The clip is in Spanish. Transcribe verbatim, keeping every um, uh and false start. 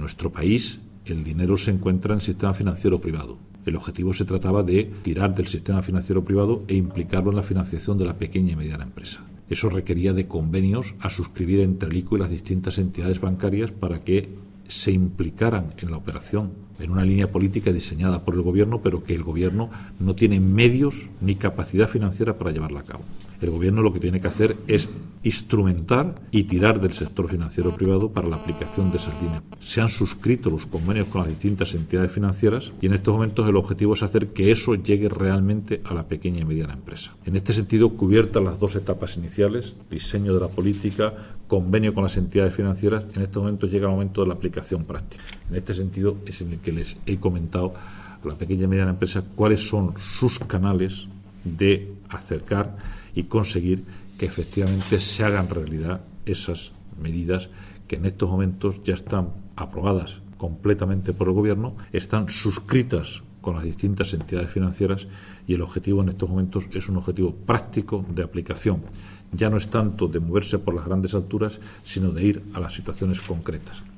nuestro país el dinero se encuentra en el sistema financiero privado. El objetivo se trataba de tirar del sistema financiero privado e implicarlo en la financiación de la pequeña y mediana empresa. Eso requería de convenios a suscribir entre el I C O y las distintas entidades bancarias para que se implicaran en la operación, en una línea política diseñada por el Gobierno, pero que el Gobierno no tiene medios ni capacidad financiera para llevarla a cabo. El Gobierno lo que tiene que hacer es instrumentar y tirar del sector financiero privado para la aplicación de esas líneas. Se han suscrito los convenios con las distintas entidades financieras y en estos momentos el objetivo es hacer que eso llegue realmente a la pequeña y mediana empresa. En este sentido, cubiertas las dos etapas iniciales, diseño de la política, convenio con las entidades financieras, en estos momentos llega el momento de la aplicación práctica. En este sentido es en el que les he comentado a la pequeña y mediana empresa cuáles son sus canales de acercar y conseguir que efectivamente se hagan realidad esas medidas que en estos momentos ya están aprobadas completamente por el Gobierno, están suscritas con las distintas entidades financieras y el objetivo en estos momentos es un objetivo práctico de aplicación. Ya no es tanto de moverse por las grandes alturas, sino de ir a las situaciones concretas.